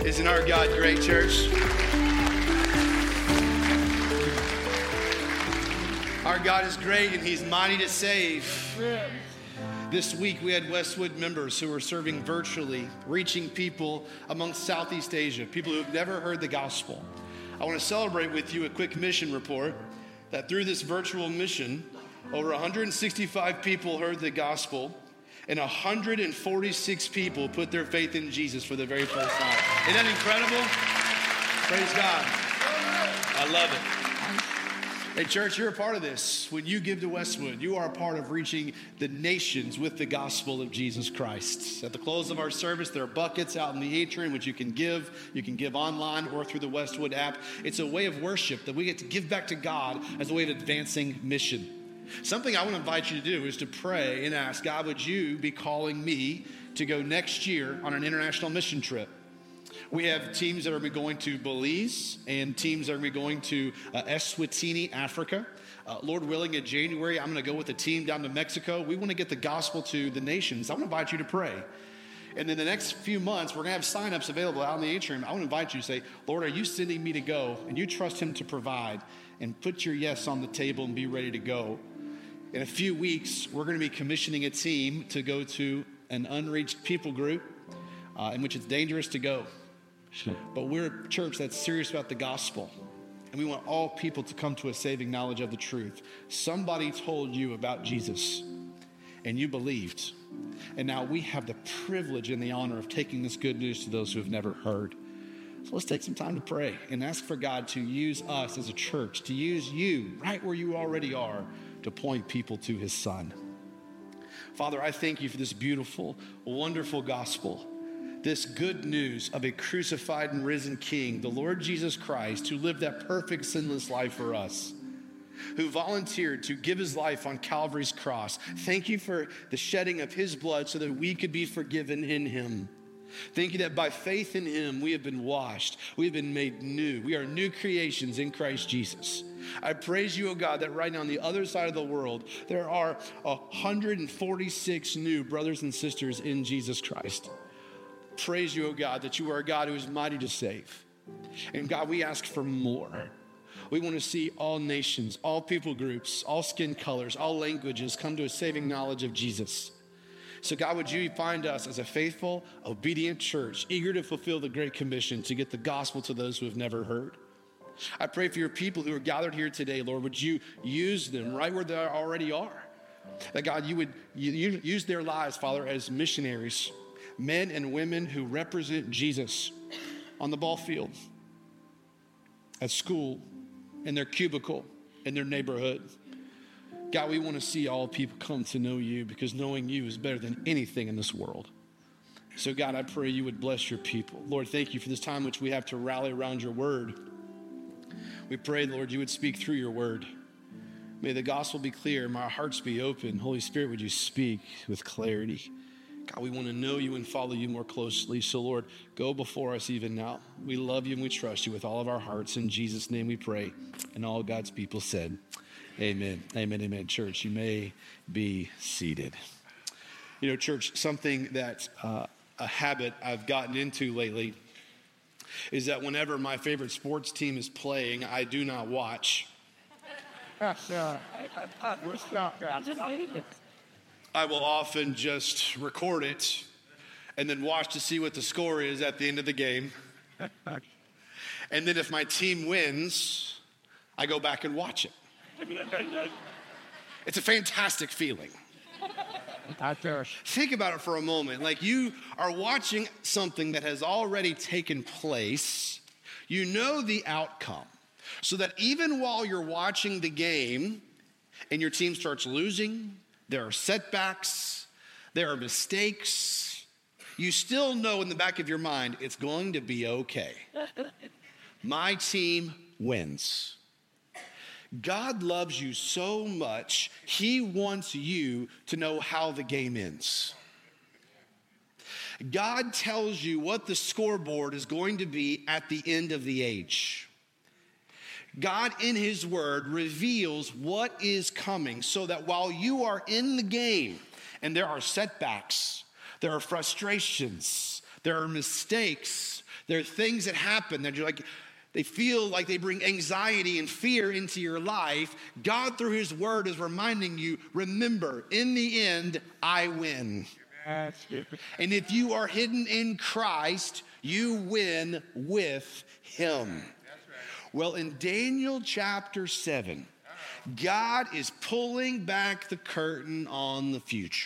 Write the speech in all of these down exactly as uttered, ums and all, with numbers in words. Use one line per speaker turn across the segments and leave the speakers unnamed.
Isn't our God great, church? Our God is great and he's mighty to save. This week we had Westwood members who were serving virtually, reaching people amongst Southeast Asia, people who have never heard the gospel. I want to celebrate with you a quick mission report that through this virtual mission, over one hundred sixty-five people heard the gospel and one hundred forty-six people put their faith in Jesus for the very first time. Isn't that incredible? Praise God. I love it. Hey, church, you're a part of this. When you give to Westwood, you are a part of reaching the nations with the gospel of Jesus Christ. At the close of our service, there are buckets out in the atrium which you can give. You can give online or through the Westwood app. It's a way of worship that we get to give back to God as a way of advancing mission. Something I want to invite you to do is to pray and ask, God, would you be calling me to go next year on an international mission trip? We have teams that are going to Belize and teams that are going to uh, Eswatini, Africa. Uh, Lord willing, in January, I'm going to go with a team down to Mexico. We want to get the gospel to the nations. I want to invite you to pray. And in the next few months, we're going to have signups available out in the atrium. I want to invite you to say, Lord, are you sending me to go? And you trust him to provide and put your yes on the table and be ready to go. In a few weeks, we're going to be commissioning a team to go to an unreached people group uh, in which it's dangerous to go. Sure. But we're a church that's serious about the gospel. And we want all people to come to a saving knowledge of the truth. Somebody told you about Jesus and you believed. And now we have the privilege and the honor of taking this good news to those who have never heard. So let's take some time to pray and ask for God to use us as a church, to use you right where you already are, to point people to his son. Father, I thank you for this beautiful, wonderful gospel, this good news of a crucified and risen King, the Lord Jesus Christ, who lived that perfect, sinless life for us, who volunteered to give his life on Calvary's cross. Thank you for the shedding of his blood so that we could be forgiven in him. Thank you that by faith in him, we have been washed. We have been made new. We are new creations in Christ Jesus. I praise you, oh God, that right now on the other side of the world, there are one hundred forty-six new brothers and sisters in Jesus Christ. Praise you, oh God, that you are a God who is mighty to save. And God, we ask for more. We want to see all nations, all people groups, all skin colors, all languages come to a saving knowledge of Jesus. So God, would you find us as a faithful, obedient church, eager to fulfill the Great Commission to get the gospel to those who have never heard. I pray for your people who are gathered here today, Lord, would you use them right where they already are? That God, you would you, you use their lives, Father, as missionaries, men and women who represent Jesus on the ball field, at school, in their cubicle, in their neighborhood. God, we want to see all people come to know you because knowing you is better than anything in this world. So God, I pray you would bless your people. Lord, thank you for this time which we have to rally around your word. We pray, Lord, you would speak through your word. May the gospel be clear, may our hearts be open. Holy Spirit, would you speak with clarity? God, we want to know you and follow you more closely. So Lord, go before us even now. We love you and we trust you with all of our hearts. In Jesus' name we pray. And all God's people said, amen, amen, amen. Church, you may be seated. You know, church, something that uh, a habit I've gotten into lately is that whenever my favorite sports team is playing, I do not watch. I will often just record it and then watch to see what the score is at the end of the game. And then if my team wins, I go back and watch it. It's a fantastic feeling. Think about it for a moment. Like you are watching something that has already taken place. You know the outcome. So that even while you're watching the game and your team starts losing, there are setbacks, there are mistakes, you still know in the back of your mind, it's going to be okay. My team wins. God loves you so much, he wants you to know how the game ends. God tells you what the scoreboard is going to be at the end of the age. God in his word reveals what is coming so that while you are in the game and there are setbacks, there are frustrations, There are mistakes. There are things that happen that you're like, they feel like they bring anxiety and fear into your life. God, through his word, is reminding you, remember, in the end, I win. And if you are hidden in Christ, you win with him. Well, in Daniel chapter seven, God is pulling back the curtain on the future.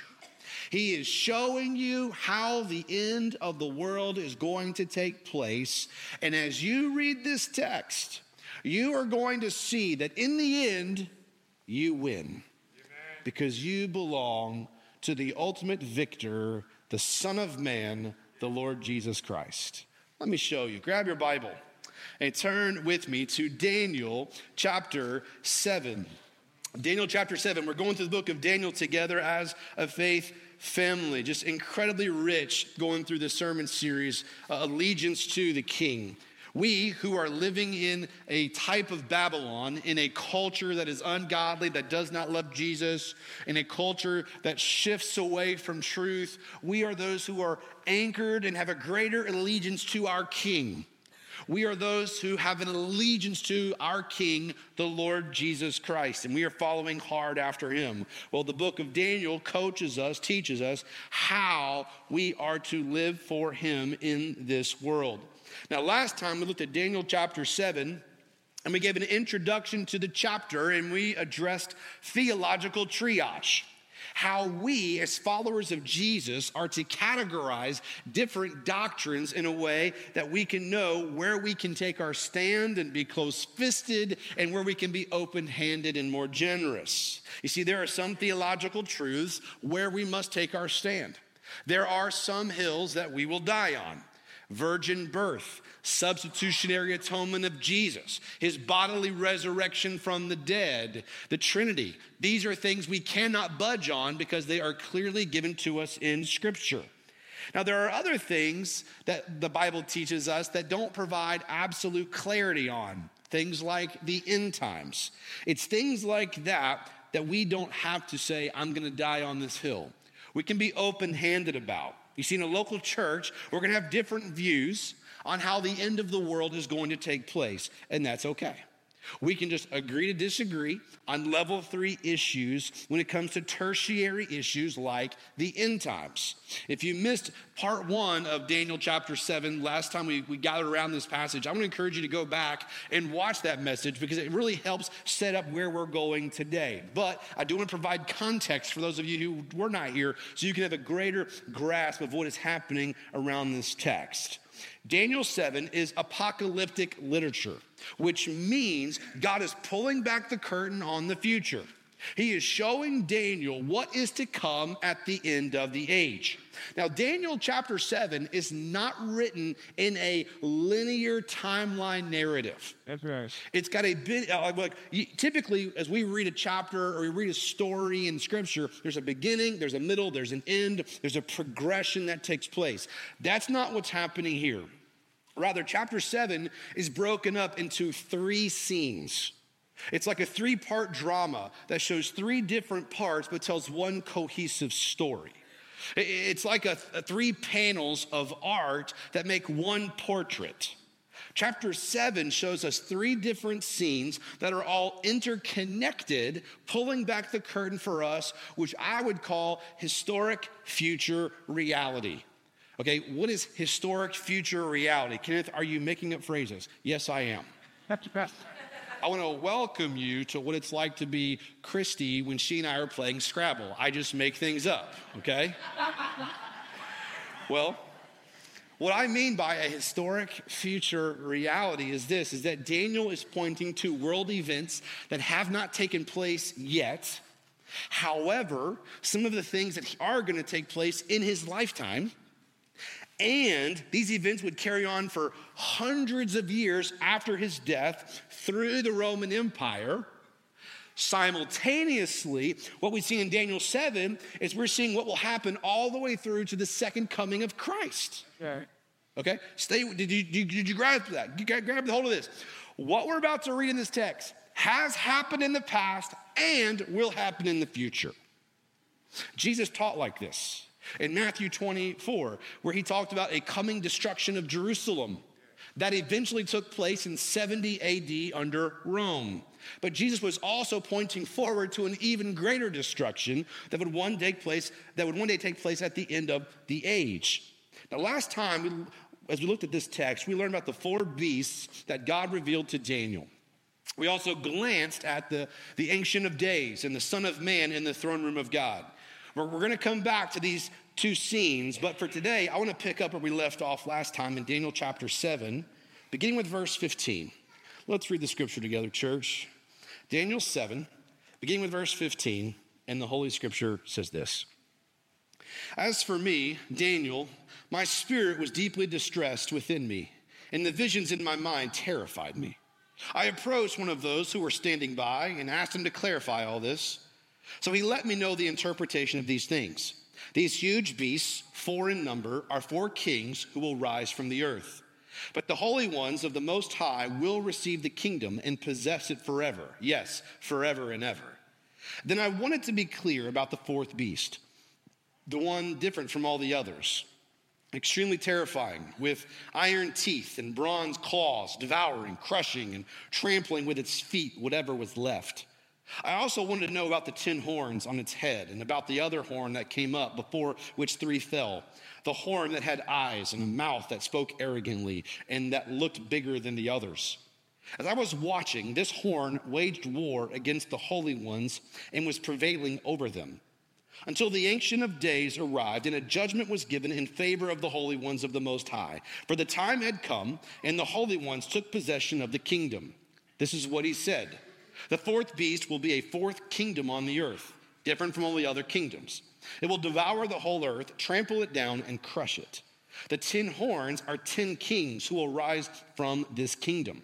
He is showing you how the end of the world is going to take place. And as you read this text, you are going to see that in the end, you win. Amen. Because you belong to the ultimate victor, the Son of Man, the Lord Jesus Christ. Let me show you. Grab your Bible and turn with me to Daniel chapter seven. Daniel chapter seven. We're going through the book of Daniel together as a faith family. Just incredibly rich going through the sermon series, uh, Allegiance to the King. We who are living in a type of Babylon, in a culture that is ungodly, that does not love Jesus, in a culture that shifts away from truth, we are those who are anchored and have a greater allegiance to our King. We are those who have an allegiance to our King, the Lord Jesus Christ, and we are following hard after him. Well, the book of Daniel coaches us, teaches us how we are to live for him in this world. Now, last time we looked at Daniel chapter seven, and we gave an introduction to the chapter, and we addressed theological triage. How we, as followers of Jesus, are to categorize different doctrines in a way that we can know where we can take our stand and be close-fisted, and where we can be open-handed and more generous. You see, there are some theological truths where we must take our stand. There are some hills that we will die on. Virgin birth, substitutionary atonement of Jesus, his bodily resurrection from the dead, the Trinity. These are things we cannot budge on because they are clearly given to us in Scripture. Now, there are other things that the Bible teaches us that don't provide absolute clarity on, things like the end times. It's things like that that we don't have to say, I'm going to die on this hill. We can be open-handed about. You see, in a local church, we're going to have different views on how the end of the world is going to take place, and that's okay. We can just agree to disagree on level three issues when it comes to tertiary issues like the end times. If you missed part one of Daniel chapter seven, last time we, we gathered around this passage, I want to encourage you to go back and watch that message because it really helps set up where we're going today. But I do want to provide context for those of you who were not here so you can have a greater grasp of what is happening around this text. Daniel seven is apocalyptic literature, which means God is pulling back the curtain on the future. He is showing Daniel what is to come at the end of the age. Now, Daniel chapter seven is not written in a linear timeline narrative.
That's right.
It's got a bit, uh, like, typically, as we read a chapter or we read a story in Scripture, there's a beginning, there's a middle, there's an end, there's a progression that takes place. That's not what's happening here. Rather, chapter seven is broken up into three scenes. It's like a three-part drama that shows three different parts but tells one cohesive story. It's like a, a three panels of art that make one portrait. Chapter seven shows us three different scenes that are all interconnected, pulling back the curtain for us, which I would call historic future reality. Okay, what is historic future reality? Kenneth, are you making up phrases? Yes, I am.
That's best.
I want to welcome you to what it's like to be Christy when she and I are playing Scrabble. I just make things up, okay? Well, what I mean by a historic future reality is this, is that Daniel is pointing to world events that have not taken place yet. However, some of the things that are going to take place in his lifetime, and these events would carry on for hundreds of years after his death through the Roman Empire. Simultaneously, what we see in Daniel seven is we're seeing what will happen all the way through to the second coming of Christ.
Okay.
Okay? Stay. Did you, did you, did you grasp that? You grab the hold of this. What we're about to read in this text has happened in the past and will happen in the future. Jesus taught like this. In Matthew twenty-four, where he talked about a coming destruction of Jerusalem that eventually took place in seventy A D under Rome. But Jesus was also pointing forward to an even greater destruction that would one day take place, that would one day take place at the end of the age. Now, last time, we, as we looked at this text, we learned about the four beasts that God revealed to Daniel. We also glanced at the, the Ancient of Days and the Son of Man in the throne room of God. We're, we're going to come back to these two scenes, but for today, I want to pick up where we left off last time in Daniel chapter seven, beginning with verse fifteen. Let's read the scripture together, church. Daniel seven, beginning with verse fifteen, and the Holy Scripture says this. As for me, Daniel, my spirit was deeply distressed within me, and the visions in my mind terrified me. I approached one of those who were standing by and asked him to clarify all this. So he let me know the interpretation of these things. These huge beasts, four in number, are four kings who will rise from the earth. But the holy ones of the Most High will receive the kingdom and possess it forever. Yes, forever and ever. Then I wanted to be clear about the fourth beast, the one different from all the others, extremely terrifying, with iron teeth and bronze claws, devouring, crushing, and trampling with its feet whatever was left. I also wanted to know about the ten horns on its head and about the other horn that came up before which three fell, the horn that had eyes and a mouth that spoke arrogantly and that looked bigger than the others. As I was watching, this horn waged war against the holy ones and was prevailing over them, until the Ancient of Days arrived and a judgment was given in favor of the holy ones of the Most High. For the time had come, and the holy ones took possession of the kingdom. This is what he said. The fourth beast will be a fourth kingdom on the earth, different from all the other kingdoms. It will devour the whole earth, trample it down, and crush it. The ten horns are ten kings who will rise from this kingdom.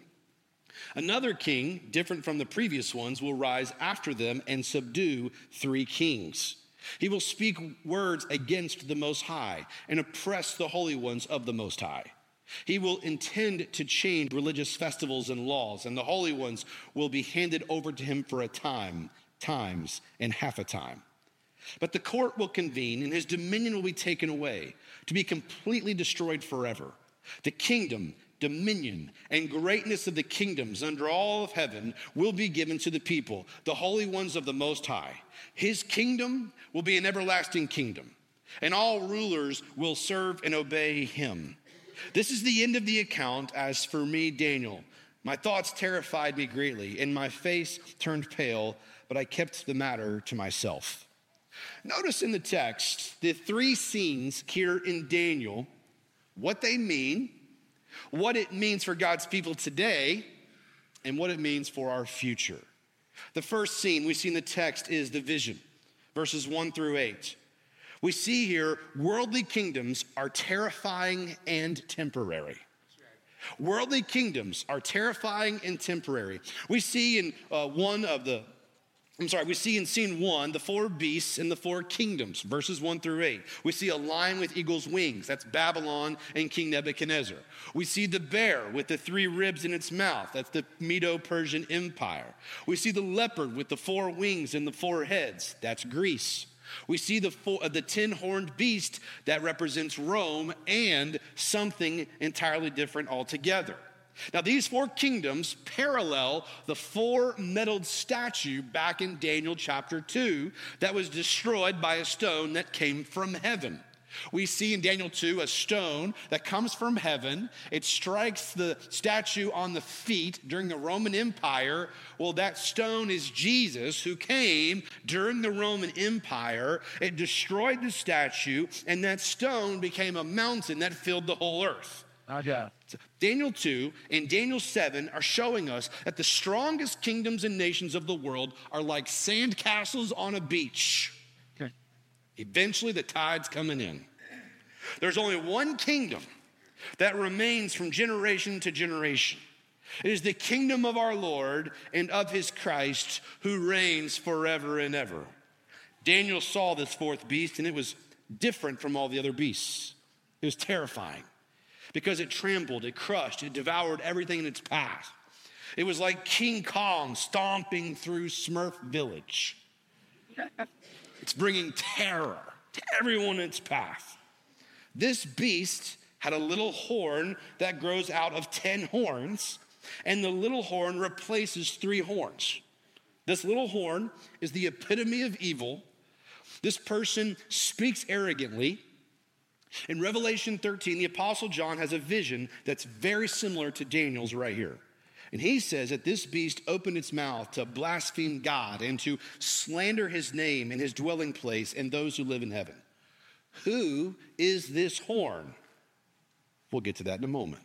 Another king, different from the previous ones, will rise after them and subdue three kings. He will speak words against the Most High and oppress the holy ones of the Most High. He will intend to change religious festivals and laws, and the holy ones will be handed over to him for a time, times, and half a time. But the court will convene, and his dominion will be taken away, to be completely destroyed forever. The kingdom, dominion, and greatness of the kingdoms under all of heaven will be given to the people, the holy ones of the Most High. His kingdom will be an everlasting kingdom, and all rulers will serve and obey him. This is the end of the account. As for me, Daniel, my thoughts terrified me greatly, and my face turned pale, but I kept the matter to myself. Notice in the text the three scenes here in Daniel, what they mean, what it means for God's people today, and what it means for our future. The first scene we see in the text is the vision, verses one through eight. We see here worldly kingdoms are terrifying and temporary. Worldly kingdoms are terrifying and temporary. We see in uh, one of the, I'm sorry, we see in scene one, the four beasts and the four kingdoms, verses one through eight. We see a lion with eagle's wings, that's Babylon and King Nebuchadnezzar. We see the bear with the three ribs in its mouth, that's the Medo-Persian Empire. We see the leopard with the four wings and the four heads, that's Greece. We see the, four, uh, the ten-horned beast that represents Rome and something entirely different altogether. Now, these four kingdoms parallel the four-medaled statue back in Daniel chapter two that was destroyed by a stone that came from heaven. We see in Daniel two a stone that comes from heaven. It strikes the statue on the feet during the Roman Empire. Well, that stone is Jesus, who came during the Roman Empire. It destroyed the statue, and that stone became a mountain that filled the whole earth.
Okay.
So Daniel two and Daniel seven are showing us that the strongest kingdoms and nations of the world are like sandcastles on a beach.
Okay.
Eventually, the tide's coming in. There's only one kingdom that remains from generation to generation. It is the kingdom of our Lord and of his Christ, who reigns forever and ever. Daniel saw this fourth beast, and it was different from all the other beasts. It was terrifying because it trampled, it crushed, it devoured everything in its path. It was like King Kong stomping through Smurf Village. It's bringing terror to everyone in its path. This beast had a little horn that grows out of ten horns, and the little horn replaces three horns. This little horn is the epitome of evil. This person speaks arrogantly. In Revelation thirteen, the Apostle John has a vision that's very similar to Daniel's right here. And he says that this beast opened its mouth to blaspheme God and to slander his name and his dwelling place and those who live in heaven. Who is this horn? We'll get to that in a moment.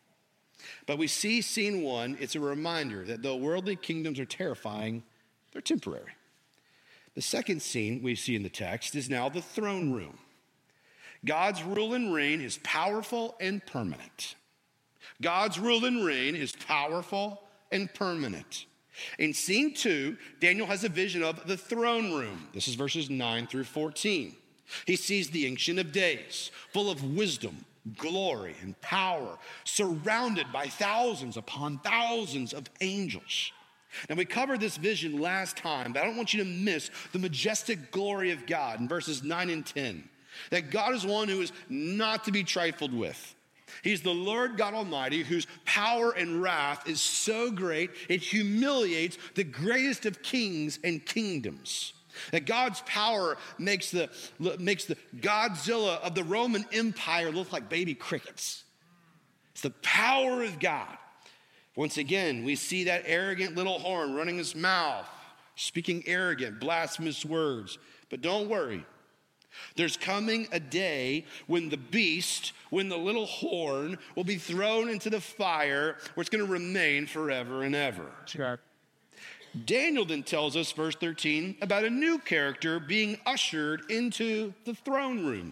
But we see scene one, it's a reminder that though worldly kingdoms are terrifying, they're temporary. The second scene we see in the text is now the throne room. God's rule and reign is powerful and permanent. God's rule and reign is powerful and permanent. In scene two, Daniel has a vision of the throne room. This is verses nine through fourteen. He sees the Ancient of Days, full of wisdom, glory, and power, surrounded by thousands upon thousands of angels. Now, we covered this vision last time, but I don't want you to miss the majestic glory of God in verses nine and ten. That God is one who is not to be trifled with. He's the Lord God Almighty, whose power and wrath is so great, it humiliates the greatest of kings and kingdoms. That God's power makes the, makes the Godzilla of the Roman Empire look like baby crickets. It's the power of God. Once again, we see that arrogant little horn running his mouth, speaking arrogant, blasphemous words. But don't worry. There's coming a day when the beast, when the little horn will be thrown into the fire where it's going to remain forever and ever.
Sure.
Daniel then tells us, verse thirteen, about a new character being ushered into the throne room.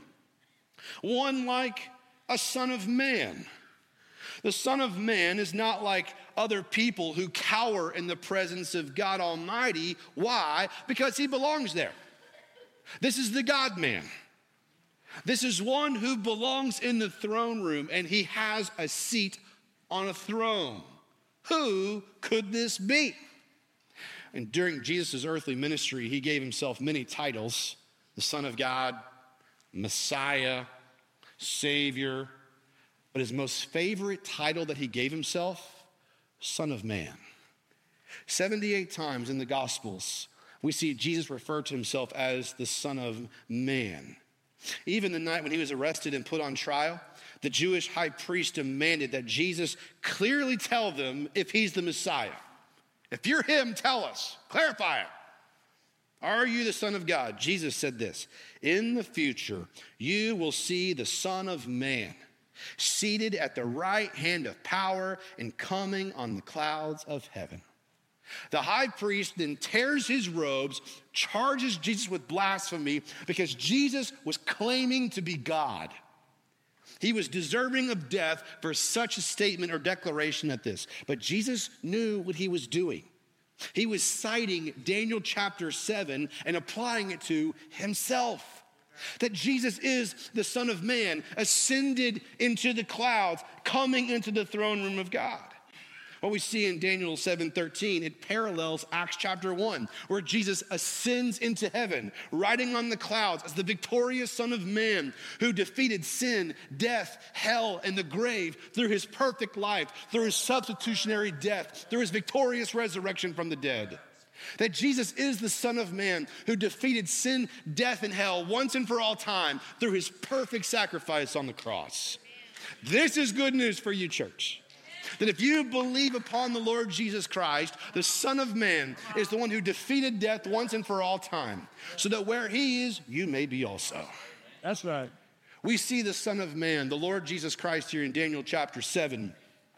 One like a son of man. The Son of Man is not like other people who cower in the presence of God Almighty. Why? Because he belongs there. This is the God-man. This is one who belongs in the throne room, and he has a seat on a throne. Who could this be? And during Jesus' earthly ministry, he gave himself many titles: the Son of God, Messiah, Savior. But his most favorite title that he gave himself, Son of Man. seventy-eight times in the Gospels, we see Jesus refer to himself as the Son of Man. Even the night when he was arrested and put on trial, the Jewish high priest demanded that Jesus clearly tell them if he's the Messiah. If you're him, tell us. Clarify it. Are you the Son of God? Jesus said this: in the future, you will see the Son of Man seated at the right hand of power and coming on the clouds of heaven. The high priest then tears his robes, charges Jesus with blasphemy because Jesus was claiming to be God. He was deserving of death for such a statement or declaration at this. But Jesus knew what he was doing. He was citing Daniel chapter seven and applying it to himself. That Jesus is the Son of Man, ascended into the clouds, coming into the throne room of God. What we see in Daniel seven thirteen, it parallels Acts chapter one, where Jesus ascends into heaven, riding on the clouds as the victorious Son of Man who defeated sin, death, hell, and the grave through his perfect life, through his substitutionary death, through his victorious resurrection from the dead. That Jesus is the Son of Man who defeated sin, death, and hell once and for all time through his perfect sacrifice on the cross. This is good news for you, church. That if you believe upon the Lord Jesus Christ, the Son of Man is the one who defeated death once and for all time, so that where he is, you may be also.
That's right.
We see the Son of Man, the Lord Jesus Christ, here in Daniel chapter seven.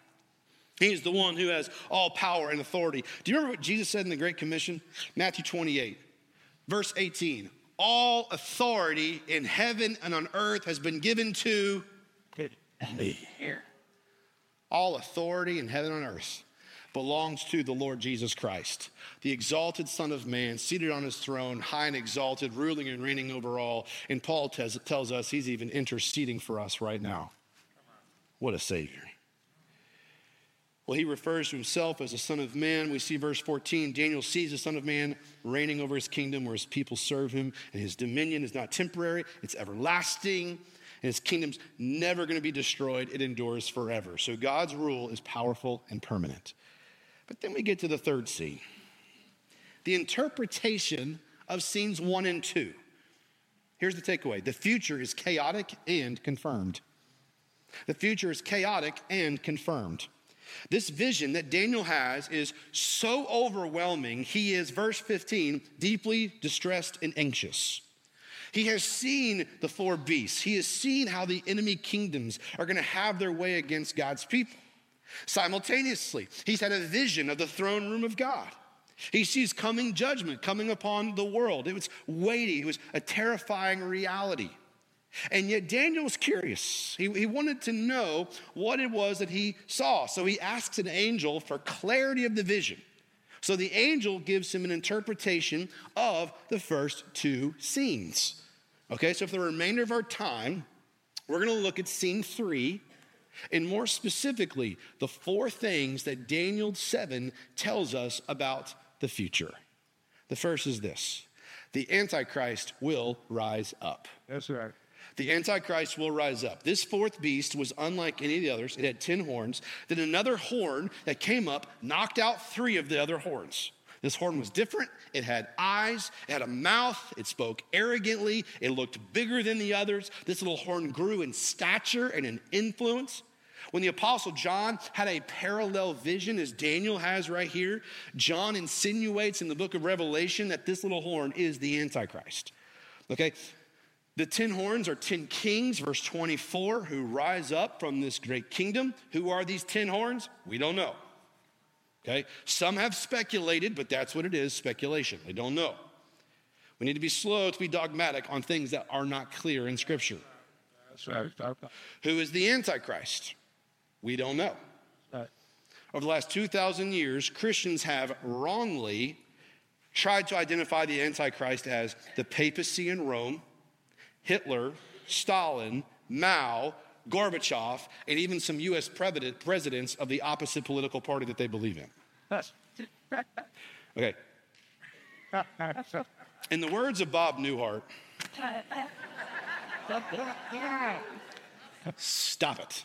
He's the one who has all power and authority. Do you remember what Jesus said in the Great Commission? Matthew twenty-eight, verse eighteen. All authority in heaven and on earth has been given to me. Here. All authority in heaven and on earth belongs to the Lord Jesus Christ, the exalted Son of Man, seated on his throne, high and exalted, ruling and reigning over all. And Paul tells, tells us he's even interceding for us right now. What a Savior. Well, he refers to himself as the Son of Man. We see verse fourteen, Daniel sees the Son of Man reigning over his kingdom where his people serve him, and his dominion is not temporary, it's everlasting, and his kingdom's never going to be destroyed. It endures forever. So God's rule is powerful and permanent. But then we get to the third scene, the interpretation of scenes one and two. Here's the takeaway. The future is chaotic and confirmed. The future is chaotic and confirmed. This vision that Daniel has is so overwhelming, he is, verse fifteen, deeply distressed and anxious. He has seen the four beasts. He has seen how the enemy kingdoms are going to have their way against God's people. Simultaneously, he's had a vision of the throne room of God. He sees coming judgment coming upon the world. It was weighty. It was a terrifying reality. And yet Daniel was curious. He, he wanted to know what it was that he saw. So he asks an angel for clarity of the vision. So the angel gives him an interpretation of the first two scenes. Okay, so for the remainder of our time, we're going to look at scene three, and more specifically, the four things that Daniel seven tells us about the future. The first is this: the Antichrist will rise up.
That's right.
The Antichrist will rise up. This fourth beast was unlike any of the others. It had ten horns. Then another horn that came up knocked out three of the other horns. This horn was different. It had eyes. It had a mouth. It spoke arrogantly. It looked bigger than the others. This little horn grew in stature and in influence. When the Apostle John had a parallel vision, as Daniel has right here, John insinuates in the book of Revelation that this little horn is the Antichrist. Okay? The ten horns are ten kings, verse twenty-four, who rise up from this great kingdom. Who are these ten horns? We don't know. Okay? Some have speculated, but that's what it is, speculation. They don't know. We need to be slow to be dogmatic on things that are not clear in Scripture.
That's right.
Who is the Antichrist? We don't know.
Right.
Over the last two thousand years, Christians have wrongly tried to identify the Antichrist as the papacy in Rome, Hitler, Stalin, Mao, Gorbachev, and even some U S presidents of the opposite political party that they believe in. Okay. In the words of Bob Newhart, stop it.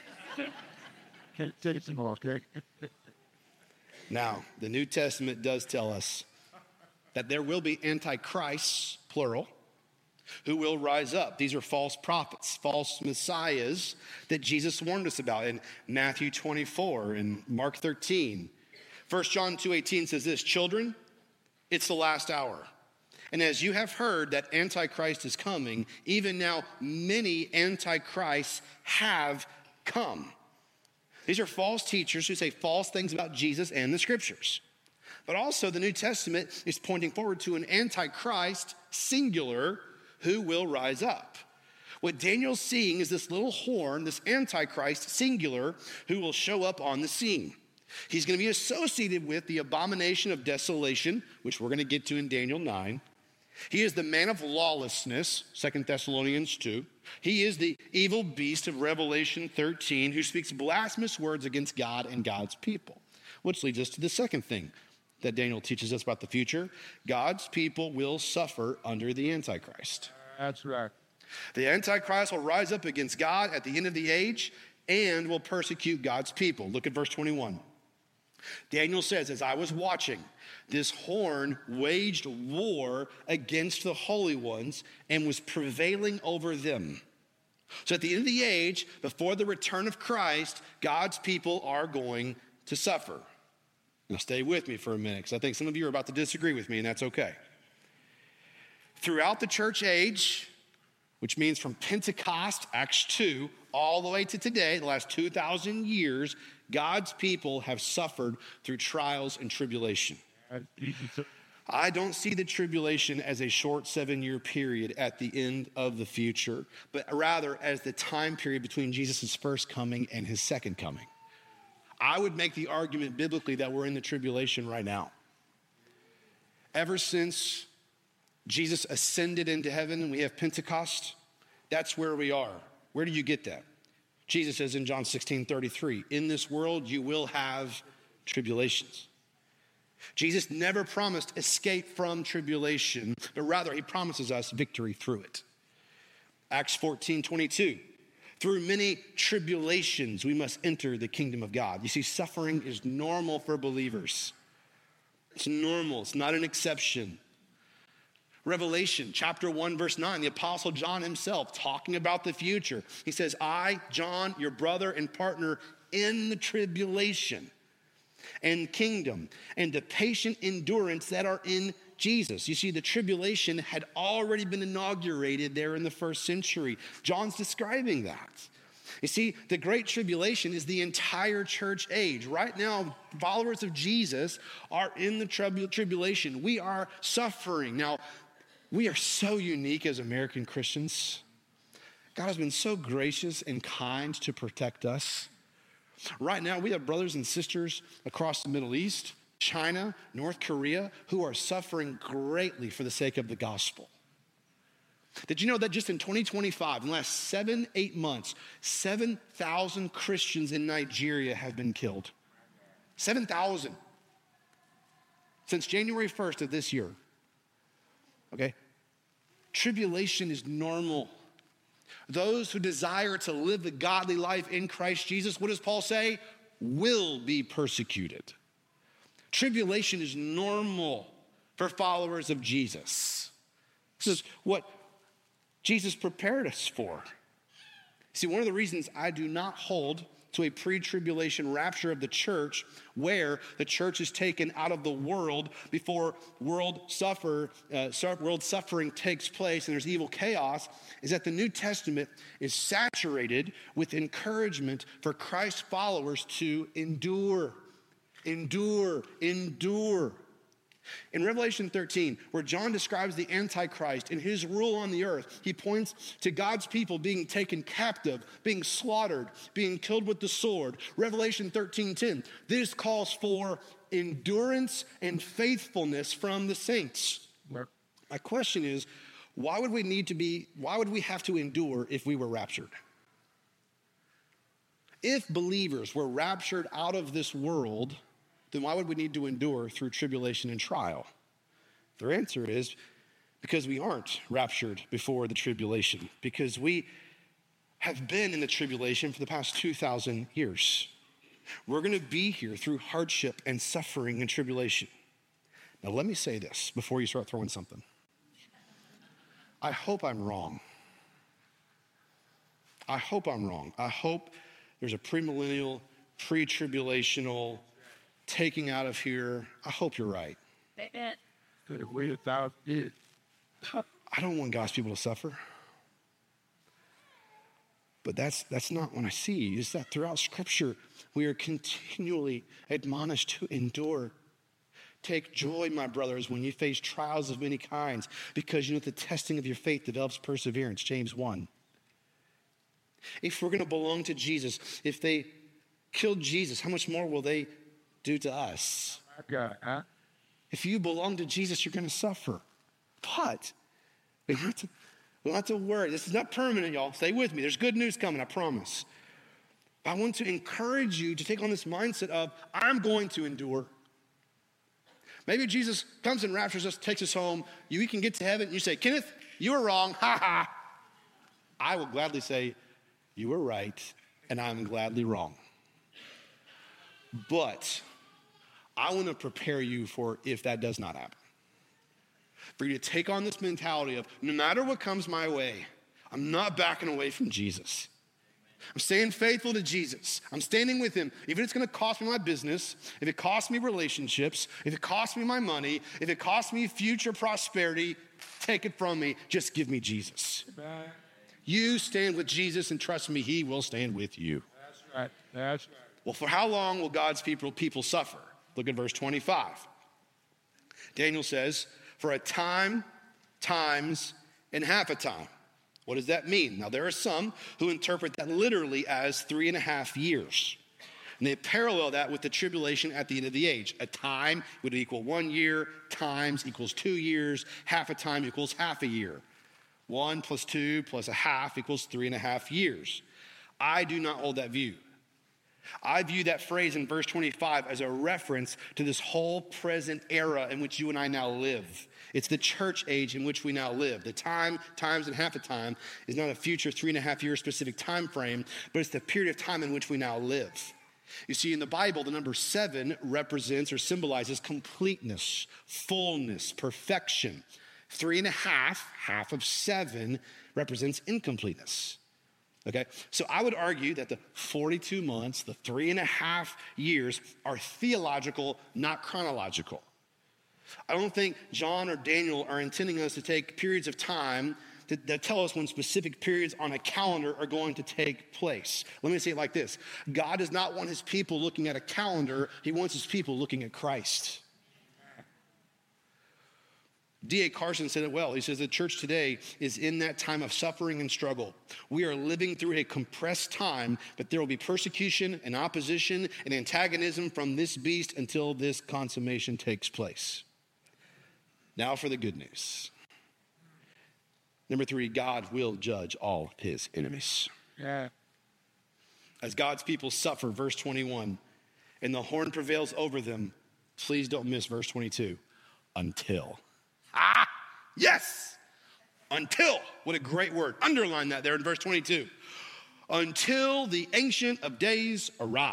Now, the New Testament does tell us that there will be antichrists, plural, who will rise up. These are false prophets, false messiahs that Jesus warned us about in Matthew twenty-four and Mark thirteen. First John two eighteen says this: children, it's the last hour. And as you have heard that Antichrist is coming, even now many antichrists have come. These are false teachers who say false things about Jesus and the Scriptures. But also the New Testament is pointing forward to an Antichrist, singular, who will rise up. What Daniel's seeing is this little horn, this Antichrist, singular, who will show up on the scene. He's going to be associated with the abomination of desolation, which we're going to get to in Daniel nine. He is the man of lawlessness, Second Thessalonians two. He is the evil beast of Revelation thirteen, who speaks blasphemous words against God and God's people. Which leads us to the second thing that Daniel teaches us about the future. God's people will suffer under the Antichrist.
That's right.
The Antichrist will rise up against God at the end of the age and will persecute God's people. Look at verse twenty-one. Daniel says, as I was watching, this horn waged war against the holy ones and was prevailing over them. So at the end of the age, before the return of Christ, God's people are going to suffer. Now stay with me for a minute, because I think some of you are about to disagree with me, and that's okay. Throughout the church age, which means from Pentecost, Acts two, all the way to today, the last two thousand years, God's people have suffered through trials and tribulation. I don't see the tribulation as a short seven-year period at the end of the future, but rather as the time period between Jesus' first coming and his second coming. I would make the argument biblically that we're in the tribulation right now. Ever since Jesus ascended into heaven and we have Pentecost, that's where we are. Where do you get that? Jesus says in John sixteen thirty-three, in this world you will have tribulations. Jesus never promised escape from tribulation, but rather he promises us victory through it. Acts fourteen twenty-two, through many tribulations we must enter the kingdom of God. You see, suffering is normal for believers. It's normal, it's not an exception. Revelation chapter one, verse nine, the Apostle John himself talking about the future. He says, I, John, your brother and partner in the tribulation and kingdom and the patient endurance that are in Jesus. You see, the tribulation had already been inaugurated there in the first century. John's describing that. You see, the Great Tribulation is the entire church age. Right now, followers of Jesus are in the trib- tribulation. We are suffering. Now, we are so unique as American Christians. God has been so gracious and kind to protect us. Right now, we have brothers and sisters across the Middle East, China, North Korea, who are suffering greatly for the sake of the gospel. Did you know that just in twenty twenty-five, in the last seven, eight months, seven thousand Christians in Nigeria have been killed? seven thousand. Since January first of this year. Okay? Tribulation is normal. Those who desire to live the godly life in Christ Jesus, what does Paul say? Will be persecuted. Tribulation is normal for followers of Jesus. This is what Jesus prepared us for. See, one of the reasons I do not hold to a pre-tribulation rapture of the church where the church is taken out of the world before world suffer, uh, world suffering takes place and there's evil chaos, is that the New Testament is saturated with encouragement for Christ's followers to endure, endure, endure. In Revelation thirteen, where John describes the Antichrist and his rule on the earth, he points to God's people being taken captive, being slaughtered, being killed with the sword. Revelation thirteen ten, this calls for endurance and faithfulness from the saints. My question is, why would we need to be, why would we have to endure if we were raptured? If believers were raptured out of this world, then why would we need to endure through tribulation and trial? Their answer is because we aren't raptured before the tribulation, because we have been in the tribulation for the past two thousand years. We're going to be here through hardship and suffering and tribulation. Now, let me say this before you start throwing something. I hope I'm wrong. I hope I'm wrong. I hope there's a premillennial, pre-tribulational taking out of here. I hope you're right.
Could have waited a thousand years.
I don't want God's people to suffer. But that's that's not what I see. Is that throughout Scripture, we are continually admonished to endure. Take joy, my brothers, when you face trials of many kinds, because you know the testing of your faith develops perseverance, James one. If we're going to belong to Jesus, if they killed Jesus, how much more will they do to us?
My God, huh?
If you belong to Jesus, you're going to suffer. But we don't have to, we don't have to worry. This is not permanent, y'all. Stay with me. There's good news coming, I promise. I want to encourage you to take on this mindset of, I'm going to endure. Maybe Jesus comes and raptures us, takes us home. You we can get to heaven, and you say, Kenneth, you were wrong. Ha ha. I will gladly say, you were right, and I'm gladly wrong. But I want to prepare you for if that does not happen. For you to take on this mentality of, no matter what comes my way, I'm not backing away from Jesus. I'm staying faithful to Jesus. I'm standing with him. Even if it's going to cost me my business, if it costs me relationships, if it costs me my money, if it costs me future prosperity, take it from me. Just give me Jesus.
Amen.
You stand with Jesus and trust me, he will stand with you.
That's right. That's right.
Well, for how long will God's people, people suffer? Look at verse twenty-five. Daniel says, for a time, times, and half a time. What does that mean? Now, there are some who interpret that literally as three and a half years. And they parallel that with the tribulation at the end of the age. A time would equal one year, times equals two years, half a time equals half a year. One plus two plus a half equals three and a half years. I do not hold that view. I view that phrase in verse twenty-five as a reference to this whole present era in which you and I now live. It's the church age in which we now live. The time, times, and half a time is not a future three and a half year specific time frame, but it's the period of time in which we now live. You see, in the Bible, the number seven represents or symbolizes completeness, fullness, perfection. Three and a half, half of seven, represents incompleteness. Okay, so I would argue that the forty-two months, the three and a half years, are theological, not chronological. I don't think John or Daniel are intending us to take periods of time that, that tell us when specific periods on a calendar are going to take place. Let me say it like this. God does not want his people looking at a calendar. He wants his people looking at Christ. D A Carson said it well. He says the church today is in that time of suffering and struggle. We are living through a compressed time, but there will be persecution and opposition and antagonism from this beast until this consummation takes place. Now for the good news. Number three, God will judge all his enemies.
Yeah.
As God's people suffer, verse twenty-one, and the horn prevails over them, please don't miss verse twenty-two, until. Ah, yes, until. What a great word. Underline that there in verse twenty-two. Until the Ancient of Days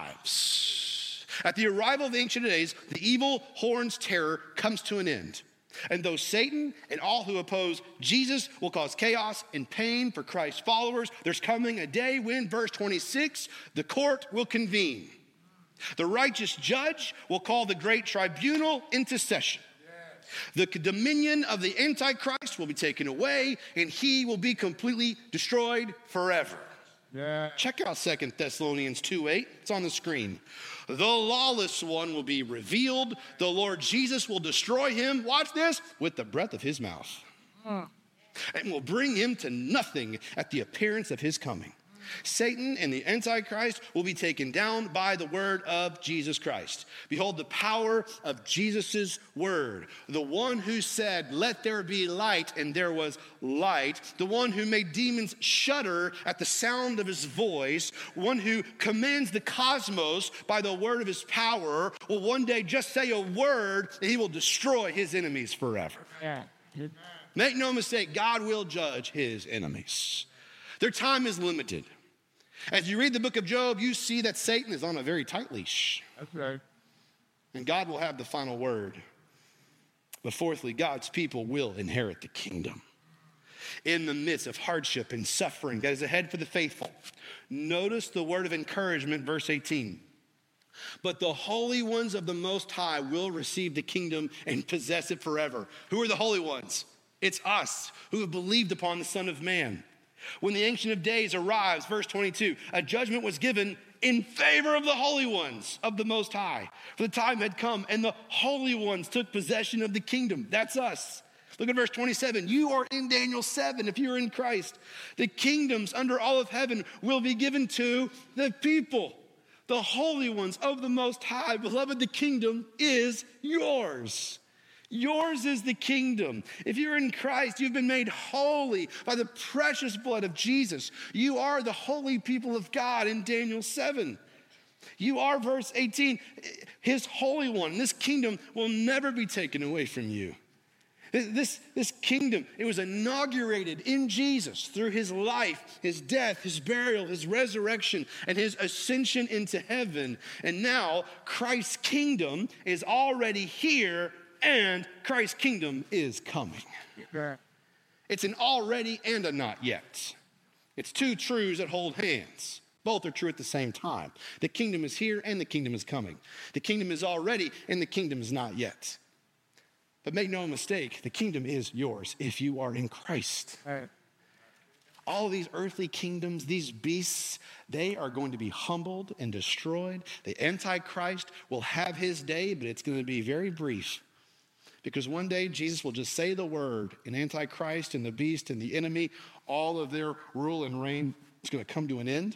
arrives. At the arrival of the Ancient of Days, the evil horn's terror comes to an end. And though Satan and all who oppose Jesus will cause chaos and pain for Christ's followers, there's coming a day when, verse twenty-six, the court will convene. The righteous judge will call the great tribunal into session. The dominion of the Antichrist will be taken away, and he will be completely destroyed forever.
Yeah.
Check out Second Thessalonians two eight. It's on the screen. The lawless one will be revealed. The Lord Jesus will destroy him, watch this, with the breath of his mouth. Huh. And will bring him to nothing at the appearance of his coming. Satan and the Antichrist will be taken down by the word of Jesus Christ. Behold the power of Jesus' word. The one who said, let there be light, and there was light. The one who made demons shudder at the sound of his voice. One who commands the cosmos by the word of his power will one day just say a word and he will destroy his enemies forever.
Yeah.
Make no mistake, God will judge his enemies. Their time is limited. As you read the book of Job, you see that Satan is on a very tight leash.
That's right.
And God will have the final word. But fourthly, God's people will inherit the kingdom. In the midst of hardship and suffering that is ahead for the faithful. Notice the word of encouragement, verse eighteen. But the holy ones of the Most High will receive the kingdom and possess it forever. Who are the holy ones? It's us who have believed upon the Son of Man. When the Ancient of Days arrives, verse twenty-two, a judgment was given in favor of the holy ones of the Most High. For the time had come, and the holy ones took possession of the kingdom. That's us. Look at verse twenty-seven. You are in Daniel seven if you're in Christ. The kingdoms under all of heaven will be given to the people, the holy ones of the Most High. Beloved, the kingdom is yours. Yours is the kingdom. If you're in Christ, you've been made holy by the precious blood of Jesus. You are the holy people of God in Daniel seven. You are, verse eighteen, his holy one. This kingdom will never be taken away from you. This, this kingdom, it was inaugurated in Jesus through his life, his death, his burial, his resurrection, and his ascension into heaven. And now Christ's kingdom is already here, and Christ's kingdom is coming.
Yeah.
It's an already and a not yet. It's two truths that hold hands. Both are true at the same time. The kingdom is here and the kingdom is coming. The kingdom is already and the kingdom is not yet. But make no mistake, the kingdom is yours if you are in Christ.
Right.
All these earthly kingdoms, these beasts, they are going to be humbled and destroyed. The Antichrist will have his day, but it's going to be very brief. Because one day Jesus will just say the word, and Antichrist and the beast and the enemy, all of their rule and reign is going to come to an end.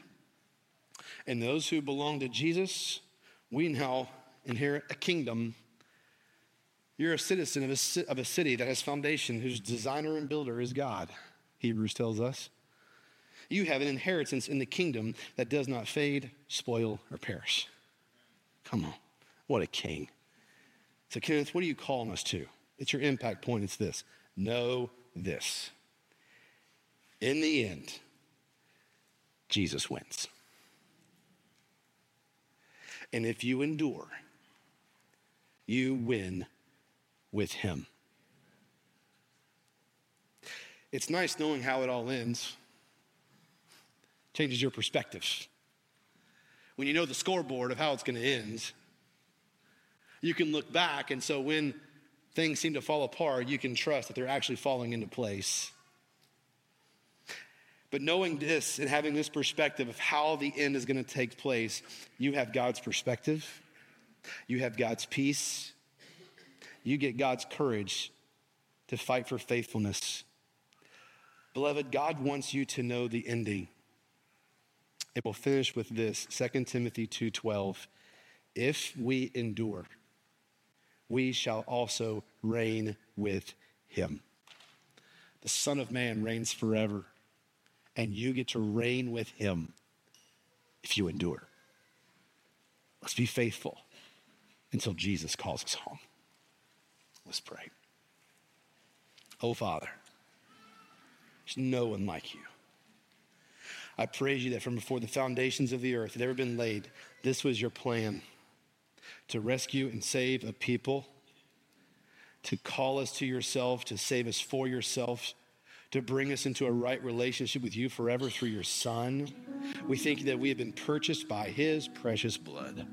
And those who belong to Jesus, we now inherit a kingdom. You're a citizen of a, of a city that has foundation, whose designer and builder is God, Hebrews tells us. You have an inheritance in the kingdom that does not fade, spoil, or perish. Come on, what a king. So Kenneth, what are you calling us to? It's your impact point. It's this. Know this. In the end, Jesus wins. And if you endure, you win with him. It's nice knowing how it all ends. Changes your perspective. When you know the scoreboard of how it's going to end, you can look back, and so when things seem to fall apart, you can trust that they're actually falling into place. But knowing this and having this perspective of how the end is going to take place, you have God's perspective, you have God's peace, you get God's courage to fight for faithfulness. Beloved, God wants you to know the ending. It will finish with this, Second Timothy two twelve. If we endure, we shall also reign with him. The Son of Man reigns forever, and you get to reign with him if you endure. Let's be faithful until Jesus calls us home. Let's pray. Oh, Father, there's no one like you. I praise you that from before the foundations of the earth had ever been laid, this was your plan, to rescue and save a people, to call us to yourself, to save us for yourself, to bring us into a right relationship with you forever through your Son. We thank you that we have been purchased by his precious blood.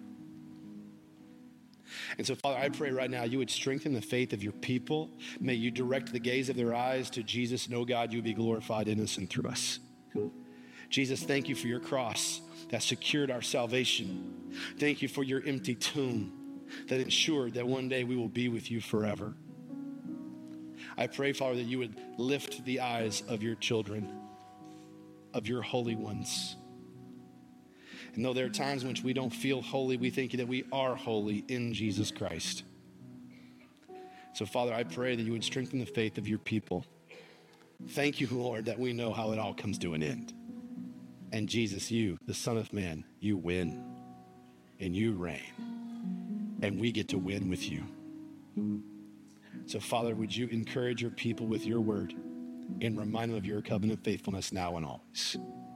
And so, Father, I pray right now you would strengthen the faith of your people. May you direct the gaze of their eyes to Jesus. And, oh God, you would be glorified in us and through us. Jesus, thank you for your cross that secured our salvation. Thank you for your empty tomb that ensured that one day we will be with you forever. I pray, Father, that you would lift the eyes of your children, of your holy ones. And though there are times in which we don't feel holy, we thank you that we are holy in Jesus Christ. So, Father, I pray that you would strengthen the faith of your people. Thank you, Lord, that we know how it all comes to an end. And Jesus, you, the Son of Man, you win and you reign. And we get to win with you. So, Father, would you encourage your people with your word and remind them of your covenant faithfulness now and always.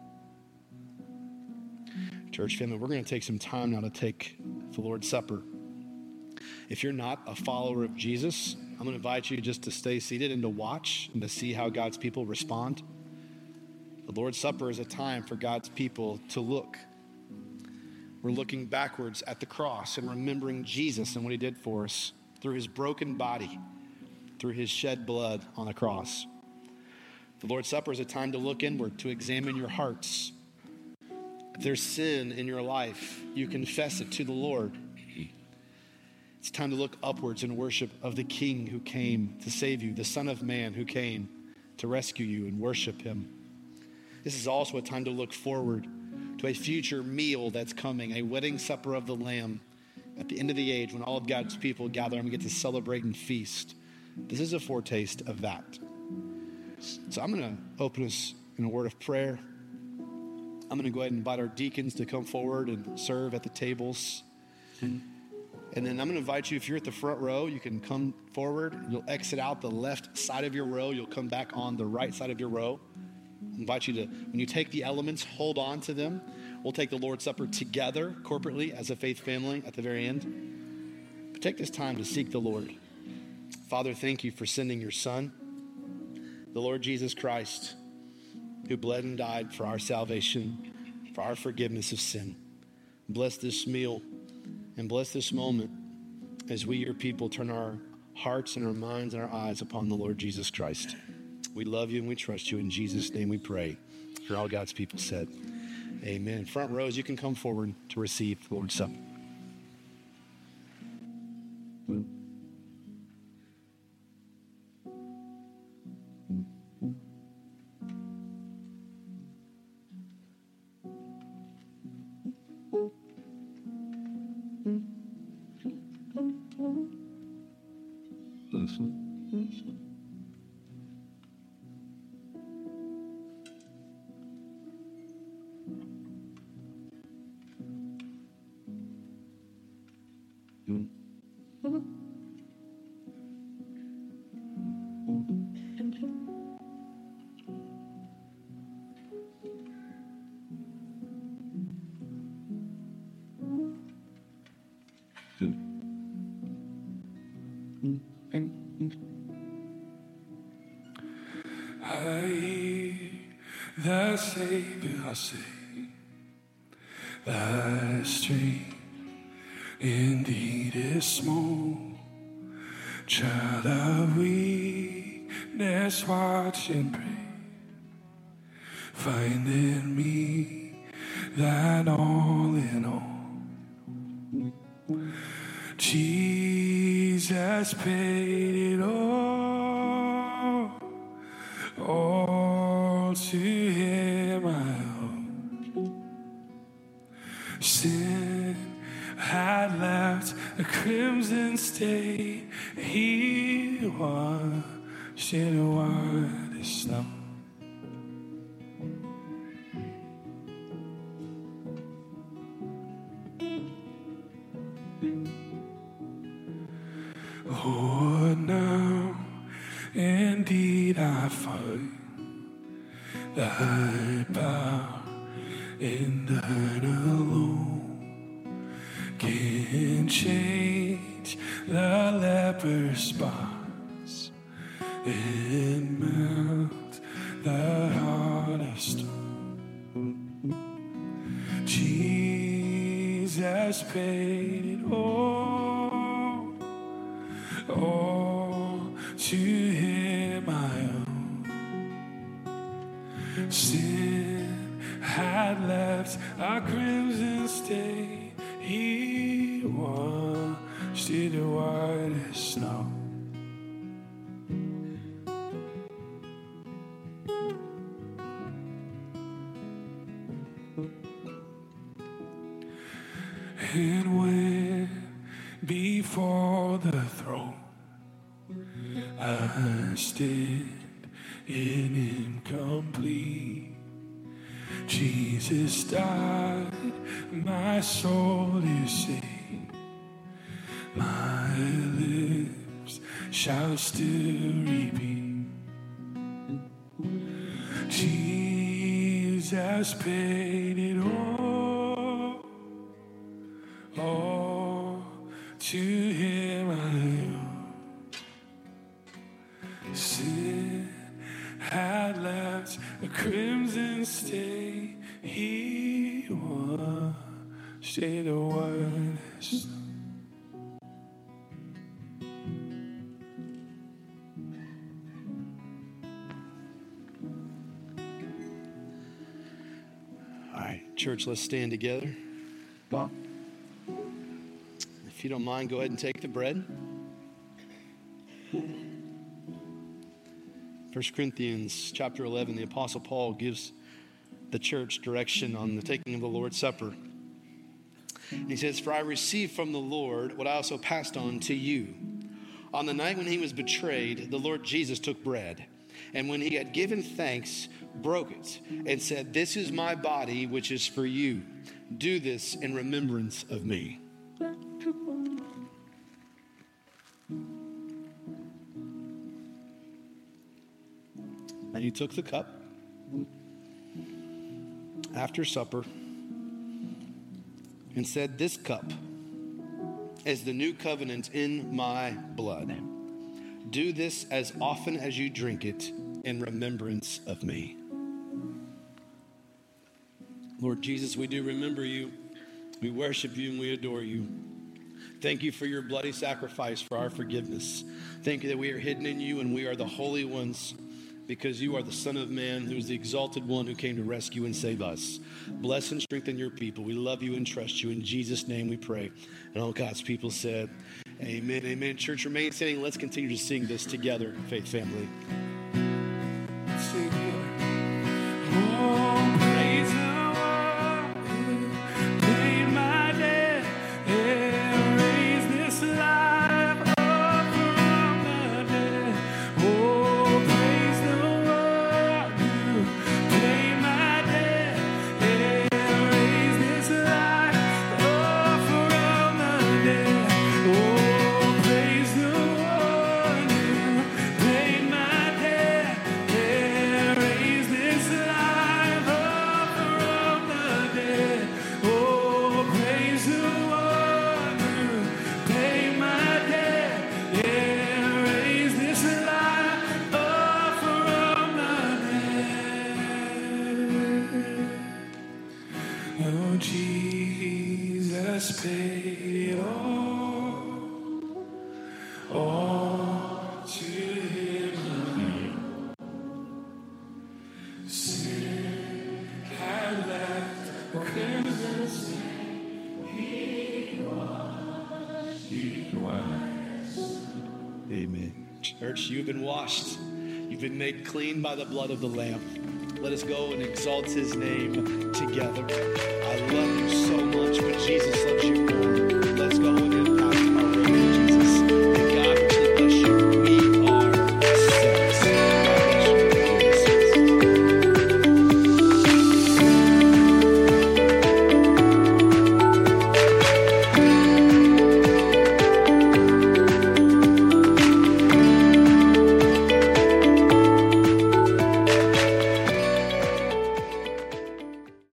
Church family, we're going to take some time now to take the Lord's Supper. If you're not a follower of Jesus, I'm going to invite you just to stay seated and to watch and to see how God's people respond. The Lord's Supper is a time for God's people to look. We're looking backwards at the cross and remembering Jesus and what he did for us through his broken body, through his shed blood on the cross. The Lord's Supper is a time to look inward, to examine your hearts. If there's sin in your life, you confess it to the Lord. It's time to look upwards in worship of the King who came to save you, the Son of Man who came to rescue you, and worship him. This is also a time to look forward to a future meal that's coming, a wedding supper of the Lamb at the end of the age when all of God's people gather and we get to celebrate and feast. This is a foretaste of that. So I'm going to open us in a word of prayer. I'm going to go ahead and invite our deacons to come forward and serve at the tables. And then I'm going to invite you, if you're at the front row, you can come forward. You'll exit out the left side of your row. You'll come back on the right side of your row. I invite you to, when you take the elements, hold on to them. We'll take the Lord's Supper together, corporately, as a faith family at the very end. But take this time to seek the Lord. Father, thank you for sending your Son, the Lord Jesus Christ, who bled and died for our salvation, for our forgiveness of sin. Bless this meal and bless this moment as we, your people, turn our hearts and our minds and our eyes upon the Lord Jesus Christ. We love you and we trust you. In Jesus' name we pray. For all God's people said, amen. Front rows, you can come forward to receive the Lord's Supper.
I hear the Savior say, thy strength indeed is small. Child of weakness, watch and pray. Find in me thine all in all. Jesus paid it all. All to him I owe. Sin had left a crimson stain. He washed it white as snow. Oh, now indeed I find thy power in thine alone can change the leper's spots and melt the heart of stone. Jesus paid it all, all to him I owe. Sin had left a crimson stain. He washed it white as snow. And when before the throne I stand in incomplete, Jesus died, my soul is saved. My lips shall still repeat, Jesus paid it all, all to him I owe. Sin had left a crimson stain. He washed it white as snow.
All right, church, let's stand together.
Well,
If you don't mind, go ahead and take the bread. First Corinthians chapter eleven, the Apostle Paul gives the church direction on the taking of the Lord's Supper. And he says, "For I received from the Lord what I also passed on to you. On the night when he was betrayed, the Lord Jesus took bread. And when he had given thanks, broke it and said, 'This is my body, which is for you. Do this in remembrance of me.'" And he took the cup after supper and said, "This cup is the new covenant in my blood. Do this as often as you drink it in remembrance of me." Lord Jesus, we do remember you. We worship you and we adore you. Thank you for your bloody sacrifice for our forgiveness. Thank you that we are hidden in you and we are the holy ones, because you are the Son of Man, who is the exalted one who came to rescue and save us. Bless and strengthen your people. We love you and trust you. In Jesus' name we pray. And all God's people said, amen, amen. Church, remain standing. Let's continue to sing this together, Faith Family.
Sing it. Oh, praise the one who paid my debt and raised this life up from the dead. Oh, praise the one who paid my debt and raised this life up from the dead. has paid all, all to him. Sin had left the crimson stain. He was, he was.
Amen. Church, you've been washed. You've been made clean by the blood of the Lamb. Let us go and exalt his name together. I love you so much, but Jesus loves you more.